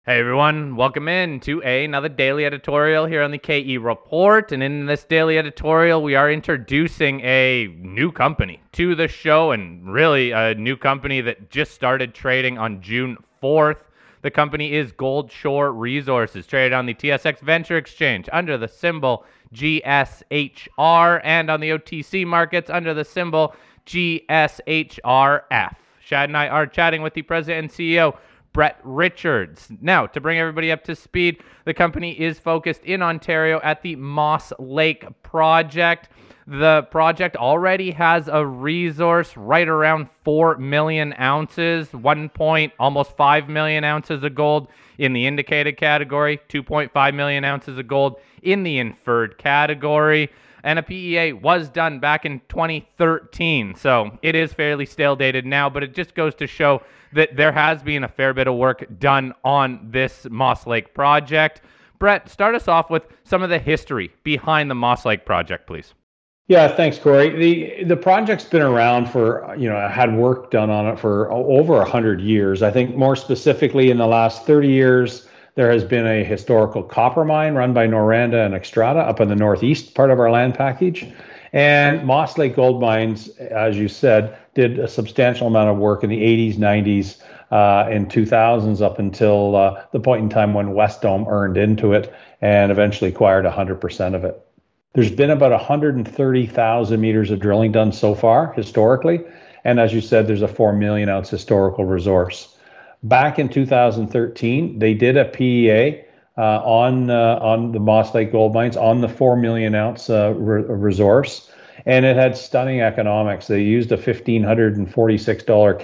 Hey everyone, welcome in to another daily editorial here on the KE Report. And in this daily editorial, we are introducing a new company to the show, and really a new company that just started trading on June 4th. The company is Goldshore Resources, traded on the TSX Venture Exchange under the symbol GSHR and on the OTC markets under the symbol GSHRF. Shad and I are chatting with the president and CEO, Brett Richards. Now, to bring everybody up to speed, the company is focused in Ontario at the Moss Lake project. The project already has a resource right around 4 million ounces, almost 5 million ounces of gold in the indicated category, 2.5 million ounces of gold in the inferred category. And a PEA was done back in 2013. So it is fairly stale dated now, but it just goes to show that there has been a fair bit of work done on this Moss Lake project. Brett, start us off with some of the history behind the Moss Lake project, please. Yeah, thanks, Corey. The project's been around for, had work done on it for over 100 years. I think more specifically in the last 30 years, there has been a historical copper mine run by Noranda and Xstrata up in the northeast part of our land package. And Moss Lake Gold Mines, as you said, did a substantial amount of work in the 80s, 90s, and 2000s up until the point in time when Wesdome earned into it and eventually acquired 100% of it. There's been about 130,000 meters of drilling done so far historically. And as you said, there's a 4 million ounce historical resource. Back in 2013, they did a PEA on the Moss Lake Gold Mines on the 4 million ounce resource, and it had stunning economics. They used a $1,546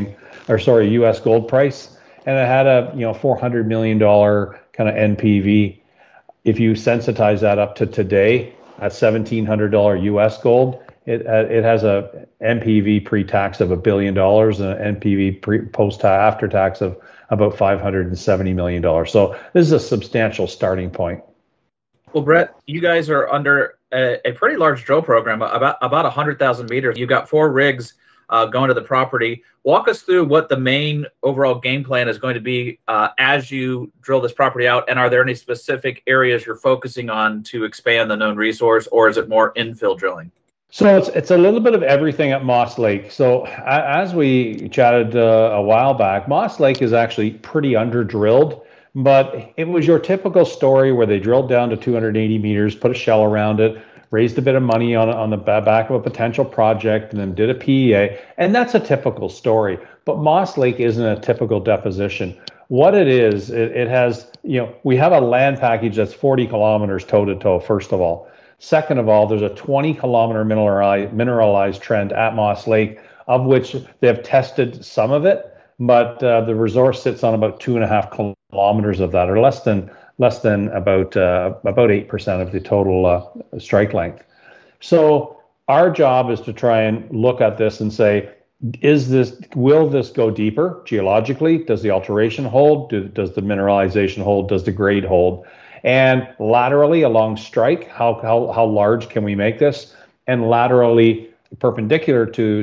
US gold price, and it had a $400 million kind of NPV. If you sensitize that up to today at $1,700 US gold, it has a NPV pre-tax of $1 billion and an NPV post after tax of about $570 million. So this is a substantial starting point. Well, Brett, you guys are under a pretty large drill program, about 100,000 meters. You've got 4 rigs going to the property. Walk us through what the main overall game plan is going to be as you drill this property out, and are there any specific areas you're focusing on to expand the known resource, or is it more infill drilling? So it's a little bit of everything at Moss Lake. So as we chatted a while back, Moss Lake is actually pretty under-drilled, but it was your typical story where they drilled down to 280 meters, put a shell around it, raised a bit of money on the back of a potential project, and then did a PEA. And that's a typical story. But Moss Lake isn't a typical deposition. What it is, it has, we have a land package that's 40 kilometers toe-to-toe, first of all. Second of all, there's a 20-kilometer mineralized trend at Moss Lake, of which they have tested some of it, but the resource sits on about 2.5 kilometers of that, or less than about 8% of the total strike length. So our job is to try and look at this and say, will this go deeper geologically? Does the alteration hold? Does the mineralization hold? Does the grade hold? And laterally along strike, how large can we make this? And laterally perpendicular to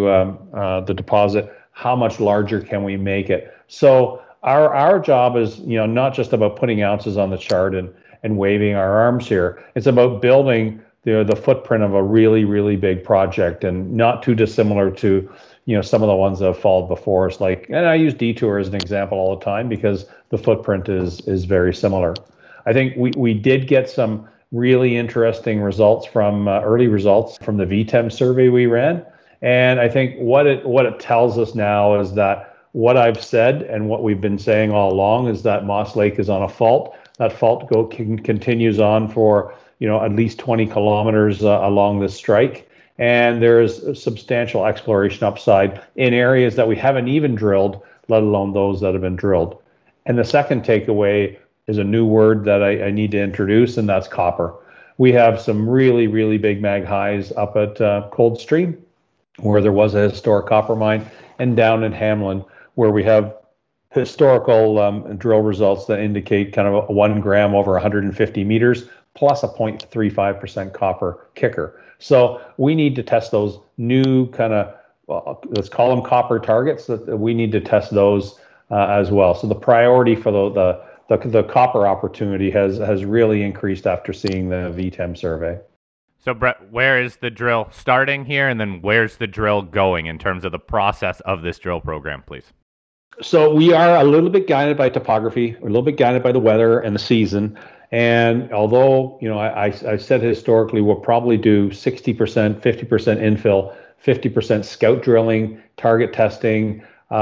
the deposit, how much larger can we make it? So our job is not just about putting ounces on the chart and waving our arms here. It's about building the footprint of a really, really big project, and not too dissimilar to some of the ones that have followed before us. And I use Detour as an example all the time because the footprint is very similar. I think we did get some really interesting results from early results from the VTEM survey we ran. And I think what it tells us now is that what I've said and what we've been saying all along is that Moss Lake is on a fault. That fault continues on for at least 20 kilometers along this strike. And there is substantial exploration upside in areas that we haven't even drilled, let alone those that have been drilled. And the second takeaway is a new word that I need to introduce, and that's copper. We have some really, really big mag highs up at Coldstream, where there was a historic copper mine, and down in Hamlin, where we have historical drill results that indicate kind of a 1 gram over 150 meters, plus a 0.35% copper kicker. So we need to test those new kind of, let's call them copper targets, that we need to test those as well. So the priority for the copper opportunity has really increased after seeing the VTEM survey. So Brett, where is the drill starting here, and then where's the drill going in terms of the process of this drill program, please? So we are a little bit guided by topography, a little bit guided by the weather and the season. And although, I said historically we'll probably do 60%, 50% infill, 50% scout drilling, target testing,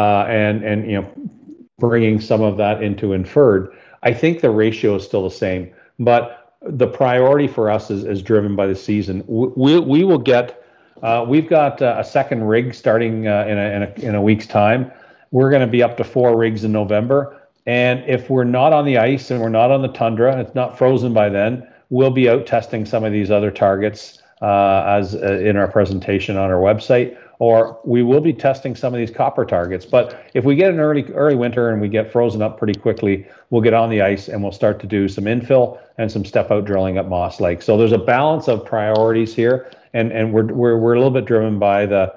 and bringing some of that into inferred. I think the ratio is still the same, but the priority for us is driven by the season. We will get. We've got a second rig starting in a week's time. We're going to be up to 4 rigs in November. And if we're not on the ice and we're not on the tundra, it's not frozen by then, we'll be out testing some of these other targets as in our presentation on our website, or we will be testing some of these copper targets. But if we get an early winter and we get frozen up pretty quickly, we'll get on the ice and we'll start to do some infill and some step out drilling at Moss Lake. So there's a balance of priorities here, and we're a little bit driven by the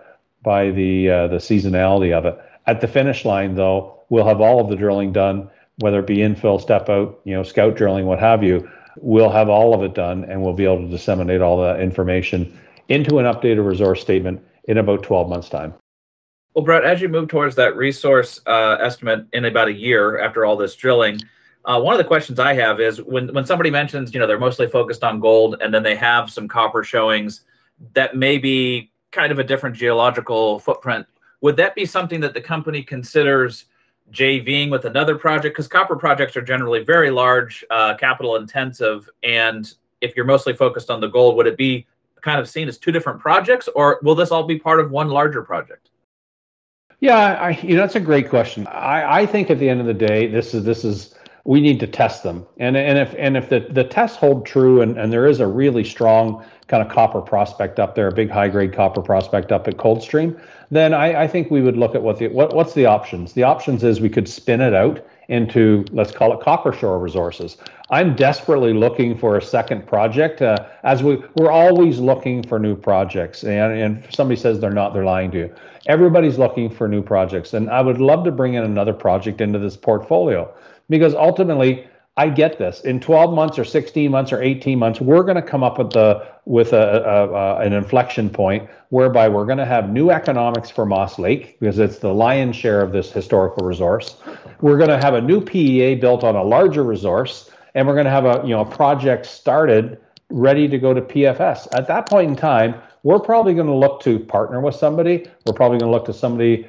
seasonality of it. At the finish line, though, we'll have all of the drilling done, whether it be infill, step out, scout drilling, what have you. We'll have all of it done, and we'll be able to disseminate all the information into an updated resource statement in about 12 months' time. Well, Brett, as you move towards that resource estimate in about a year after all this drilling, one of the questions I have is when somebody mentions, they're mostly focused on gold, and then they have some copper showings that may be kind of a different geological footprint. Would that be something that the company considers JVing with another project? Because copper projects are generally very large, capital intensive. And if you're mostly focused on the gold, would it be kind of seen as 2 different projects, or will this all be part of one larger project? Yeah, that's a great question. I think at the end of the day, this is we need to test them, and if the tests hold true, and there is a really strong kind of copper prospect up there, a big high grade copper prospect up at Coldstream, then I think we would look at what's the options. The options is we could spin it out into, let's call it Copper Shore Resources. I'm desperately looking for a second project, as we're always looking for new projects. And if somebody says they're not, they're lying to you. Everybody's looking for new projects. And I would love to bring in another project into this portfolio, because ultimately, I get this. In 12 months or 16 months or 18 months, we're going to come up with an inflection point whereby we're going to have new economics for Moss Lake, because it's the lion's share of this historical resource. We're going to have a new PEA built on a larger resource, and we're going to have a project started, ready to go to PFS. At that point in time, we're probably going to look to partner with somebody. We're probably going to look to somebody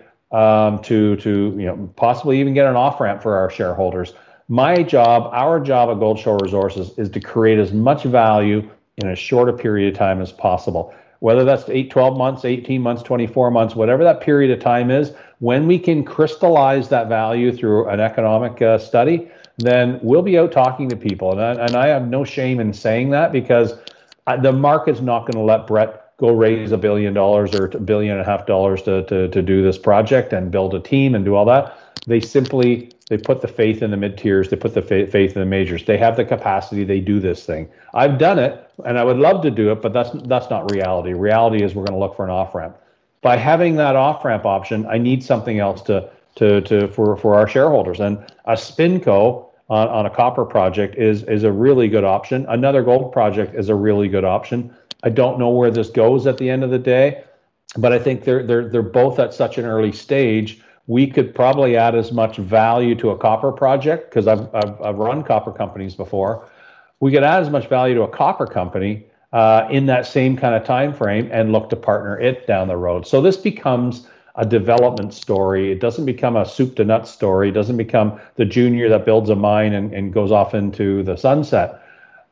to possibly even get an off-ramp for our shareholders. Our job at Gold Shore Resources is to create as much value in as short a period of time as possible. Whether that's 12 months, 18 months, 24 months, whatever that period of time is, when we can crystallize that value through an economic study, then we'll be out talking to people. And I have no shame in saying that, because the market's not going to let Brett go raise $1 billion or $1.5 billion to do this project and build a team and do all that. They put the faith in the mid-tiers. They put the faith in the majors. They have the capacity. They do this thing. I've done it, and I would love to do it, but that's not reality. Reality is we're going to look for an off-ramp. By having that off-ramp option, I need something else for our shareholders. And a SpinCo on a copper project is a really good option. Another gold project is a really good option. I don't know where this goes at the end of the day, but I think they're both at such an early stage. We could probably add as much value to a copper project, because I've run copper companies before. We could add as much value to a copper company in that same kind of time frame and look to partner it down the road. So this becomes a development story. It doesn't become a soup to nuts story. It doesn't become the junior that builds a mine and goes off into the sunset.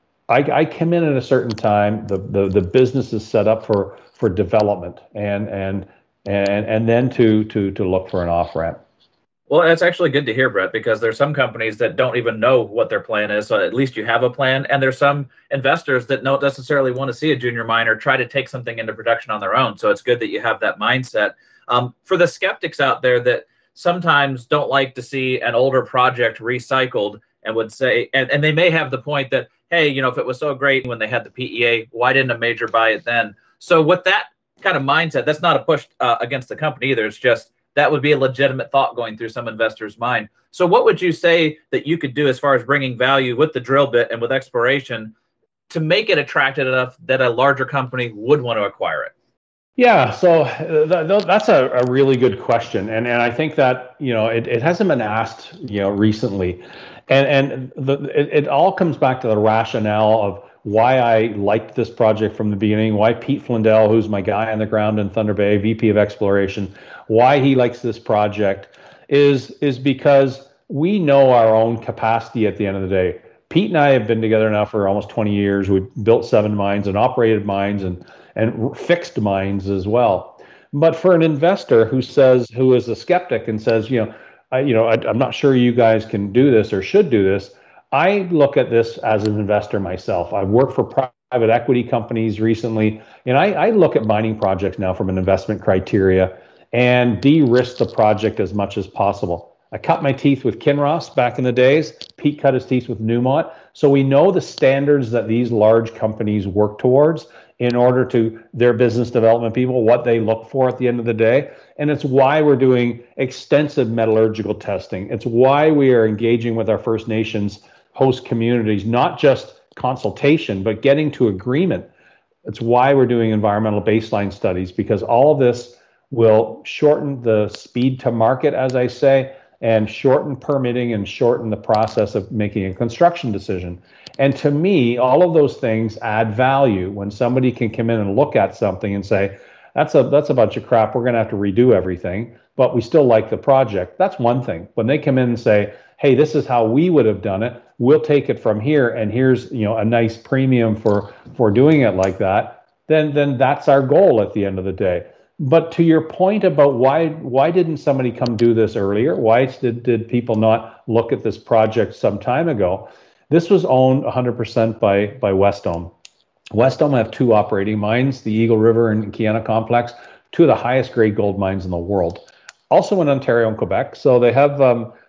I come in at a certain time. The business is set up for development and then to look for an off ramp. Well, that's actually good to hear, Brett, because there's some companies that don't even know what their plan is. So at least you have a plan. And there's some investors that don't necessarily want to see a junior miner try to take something into production on their own. So it's good that you have that mindset. For the skeptics out there that sometimes don't like to see an older project recycled and would say, and they may have the point that, hey, if it was so great when they had the PEA, why didn't a major buy it then? So with that kind of mindset, that's not a push against the company either. It's just that would be a legitimate thought going through some investors' mind. So what would you say that you could do as far as bringing value with the drill bit and with exploration to make it attractive enough that a larger company would want to acquire it? Yeah, so that's a really good question, and I think that it hasn't been asked recently, and it all comes back to the rationale of why I liked this project from the beginning, why Pete Flindell, who's my guy on the ground in Thunder Bay, VP of Exploration, why he likes this project is because we know our own capacity at the end of the day. Pete and I have been together now for almost 20 years. We've built 7 mines and operated mines and fixed mines as well. But for an investor who is a skeptic and says, I'm not sure you guys can do this or should do this, I look at this as an investor myself. I've worked for private equity companies recently, and I look at mining projects now from an investment criteria and de-risk the project as much as possible. I cut my teeth with Kinross back in the days. Pete cut his teeth with Newmont. So we know the standards that these large companies work towards in order to their business development people, what they look for at the end of the day. And it's why we're doing extensive metallurgical testing. It's why we are engaging with our First Nations host communities, not just consultation, but getting to agreement. It's why we're doing environmental baseline studies, because all of this will shorten the speed to market, as I say, and shorten permitting and shorten the process of making a construction decision. And to me, all of those things add value when somebody can come in and look at something and say, that's a bunch of crap, we're going to have to redo everything, but we still like the project. That's one thing. When they come in and say, hey, this is how we would have done it, we'll take it from here, and here's a nice premium for doing it like that, then that's our goal at the end of the day. But to your point about why didn't somebody come do this earlier? Why did people not look at this project some time ago? This was owned 100% by Wesdome. Wesdome have 2 operating mines, the Eagle River and Kiena Complex, 2 of the highest grade gold mines in the world. Also in Ontario and Quebec, so they have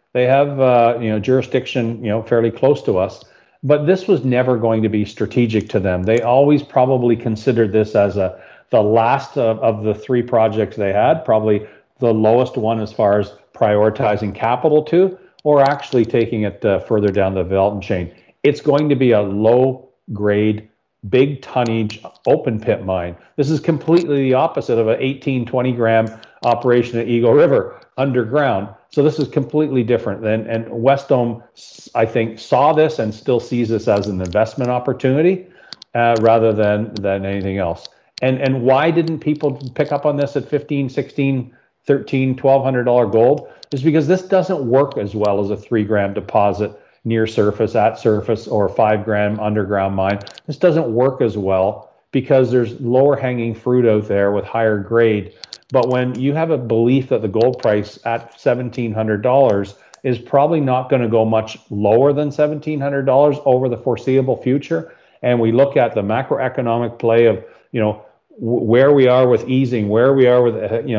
jurisdiction fairly close to us. But this was never going to be strategic to them. They always probably considered this as the last of the 3 projects they had, probably the lowest one as far as prioritizing capital to, or actually taking it further down the development chain. It's going to be a low grade, big tonnage open pit mine. This is completely the opposite of an 18, 20 gram operation at Eagle River underground. So this is completely different. And Wesdome, I think, saw this and still sees this as an investment opportunity rather than anything else. And why didn't people pick up on this at $15, $16, $13, $1,200 gold? Is because this doesn't work as well as a 3 gram deposit near surface, at surface, or 5 gram underground mine. This doesn't work as well because there's lower hanging fruit out there with higher grade. But when you have a belief that the gold price at $1,700 is probably not going to go much lower than $1,700 over the foreseeable future, and we look at the macroeconomic play of where we are with easing, where we are with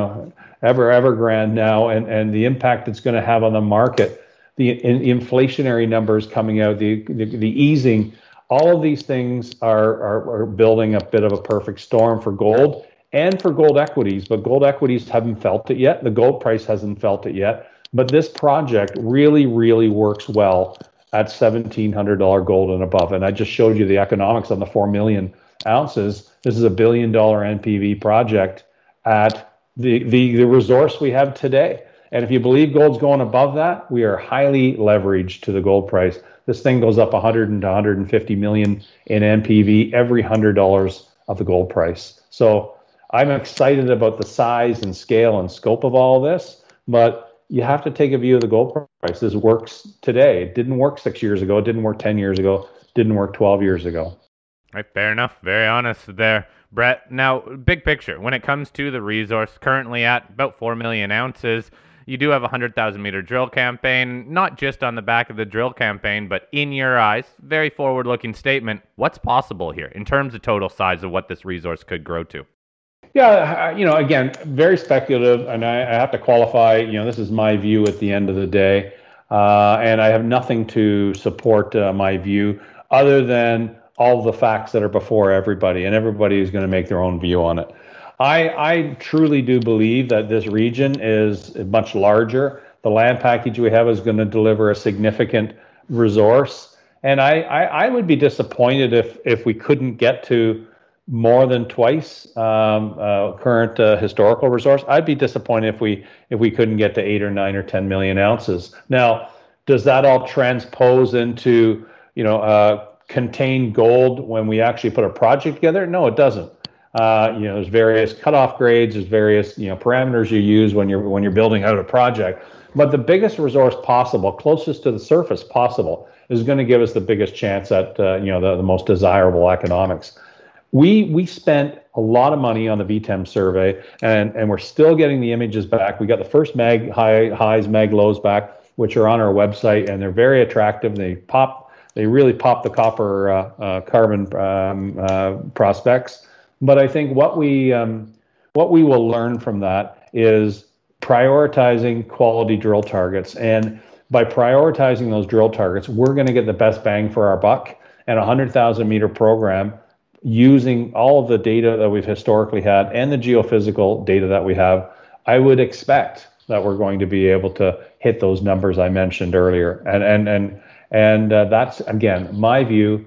Evergrande now, and the impact it's going to have on the market, the inflationary numbers coming out, the easing, all of these things are building a bit of a perfect storm for gold and for gold equities. But gold equities haven't felt it yet. The gold price hasn't felt it yet. But this project really, really works well at $1,700 gold and above. And I just showed you the economics on the 4 million ounces. This is $1 billion NPV project at the resource we have today. And if you believe gold's going above that, we are highly leveraged to the gold price. This thing goes up 100 to 150 million in NPV every $100 of the gold price. So I'm excited about the size and scale and scope of all of this, but you have to take a view of the gold price. This works today. It didn't work 6 years ago. It didn't work 10 years ago. It didn't work 12 years ago. Right, fair enough. Very honest there, Brett. Now, big picture, when it comes to the resource, currently at about 4 million ounces, you do have a 100,000 meter drill campaign, not just on the back of the drill campaign, but in your eyes, very forward-looking statement. What's possible here in terms of total size of what this resource could grow to? Yeah, again, very speculative, and I have to qualify, this is my view at the end of the day, and I have nothing to support my view other than all the facts that are before everybody, and everybody is going to make their own view on it. I truly do believe that this region is much larger. The land package we have is going to deliver a significant resource. And I would be disappointed if we couldn't get to more than twice current historical resource. I'd be disappointed if we couldn't get to 8 or 9 or 10 million ounces. Now, does that all transpose into contained gold when we actually put a project together? No, it doesn't. There's various cutoff grades, there's various parameters you use when you're building out a project. But the biggest resource possible, closest to the surface possible, is going to give us the biggest chance at the most desirable economics. We spent a lot of money on the VTEM survey, and we're still getting the images back. We got the first mag highs, mag lows back, which are on our website, and they're very attractive. They really pop the copper carbon prospects. But I think what we will learn from that is prioritizing quality drill targets. And by prioritizing those drill targets, we're going to get the best bang for our buck. And a 100,000 meter program using all of the data that we've historically had and the geophysical data that we have, I would expect that we're going to be able to hit those numbers I mentioned earlier. And that's, again, my view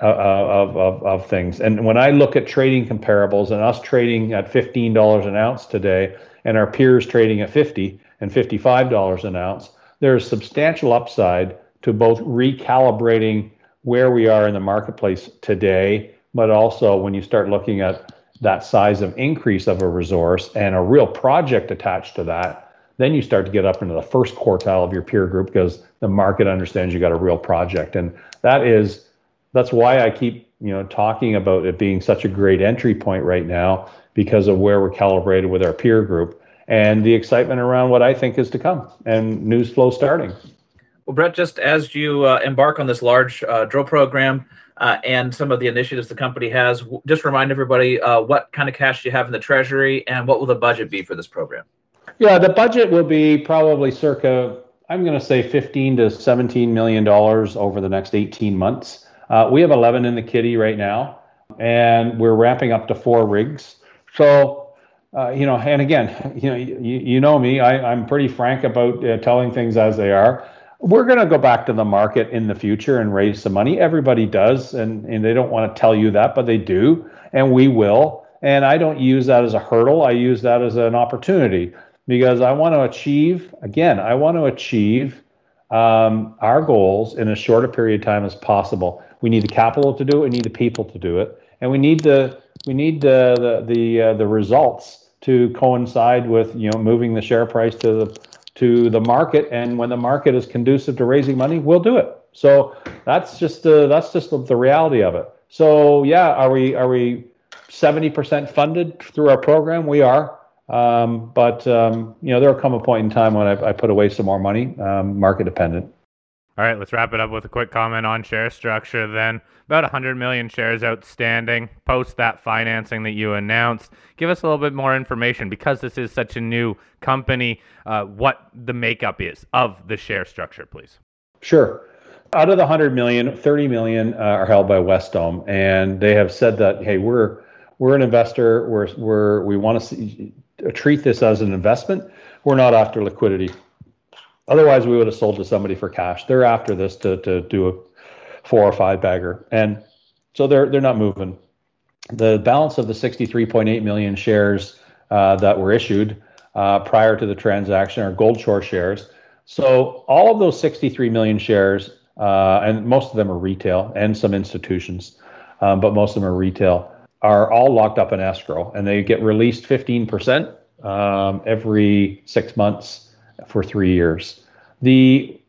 of things. And when I look at trading comparables and us trading at $15 an ounce today and our peers trading at $50 and $55 an ounce, there's substantial upside to both recalibrating where we are in the marketplace today, but also when you start looking at that size of increase of a resource and a real project attached to that, then you start to get up into the first quartile of your peer group because the market understands you got a real project. And that's why I keep talking about it being such a great entry point right now, because of where we're calibrated with our peer group and the excitement around what I think is to come and news flow starting. Well, Brett, just as you embark on this large drill program and some of the initiatives the company has, just remind everybody what kind of cash you have in the treasury and what will the budget be for this program? Yeah, the budget will be probably circa, I'm going to say $15 to $17 million over the next 18 months. We have 11 in the kitty right now, and we're ramping up to 4 rigs. So, and again, you know me, I'm pretty frank about telling things as they are. We're going to go back to the market in the future and raise some money. Everybody does, and they don't want to tell you that, but they do, and we will. And I don't use that as a hurdle. I use that as an opportunity, because I want to achieve our goals in as short a period of time as possible. We need the capital to do it. We need the people to do it, and we need the results to coincide with moving the share price to the market. And when the market is conducive to raising money, we'll do it. So that's just the reality of it. So yeah, are we 70% funded through our program? We are. But there'll come a point in time when I put away some more money, market dependent. All right, let's wrap it up with a quick comment on share structure then. About 100 million shares outstanding post that financing that you announced. Give us a little bit more information, because this is such a new company, what the makeup is of the share structure, please. Sure. Out of the 100 million, 30 million are held by Wesdome, and they have said that, hey, we're an investor. We want to treat this as an investment. We're not after liquidity. Otherwise, we would have sold to somebody for cash. They're after this to do a 4 or 5 bagger, and so they're not moving. The balance of the 63.8 million shares that were issued prior to the transaction are Goldshore shares. So all of those 63 million shares, and most of them are retail and some institutions, but most of them are retail, are all locked up in escrow, and they get released 15% every 6 months for 3 years. The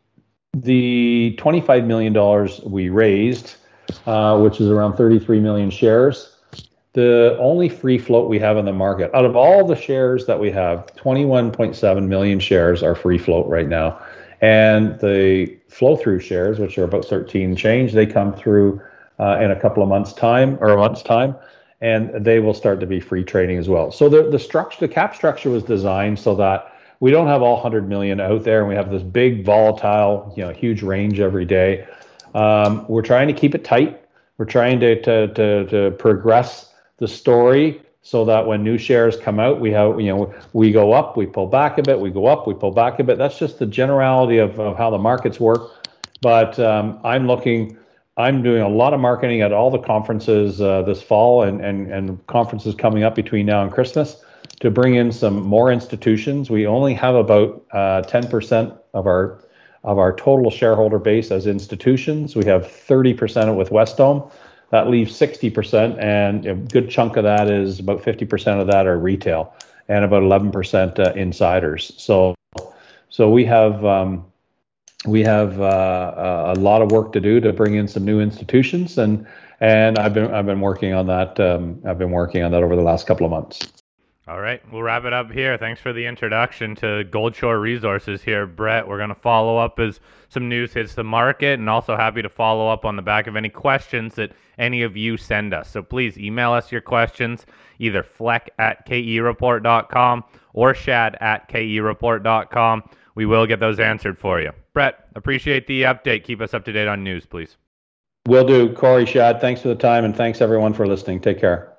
$25 million we raised, which is around 33 million shares, the only free float we have in the market, out of all the shares that we have, 21.7 million shares are free float right now. And the flow through shares, which are about 13 change, they come through in a couple of months' time, or a month's time, and they will start to be free trading as well. So the cap structure was designed so that we don't have all 100 million out there, and we have this big volatile, huge range every day. We're trying to keep it tight. We're trying to progress the story so that when new shares come out, we have, we go up, we pull back a bit, we go up, we pull back a bit. That's just the generality of how the markets work. But I'm doing a lot of marketing at all the conferences this fall, and conferences coming up between now and Christmas, to bring in some more institutions. We only have about 10% of our total shareholder base as institutions. We have 30% with Wesdome. That leaves 60%, and a good chunk of that is about 50% of that are retail, and about 11% insiders. So we have a lot of work to do to bring in some new institutions, and I've been working on that. I've been working on that over the last couple of months. All right, we'll wrap it up here. Thanks for the introduction to Goldshore Resources here, Brett. We're going to follow up as some news hits the market, and also happy to follow up on the back of any questions that any of you send us. So please email us your questions, either fleck@kereport.com or shad@kereport.com. We will get those answered for you. Brett, appreciate the update. Keep us up to date on news, please. Will do. Corey, Shad, thanks for the time, and thanks everyone for listening. Take care.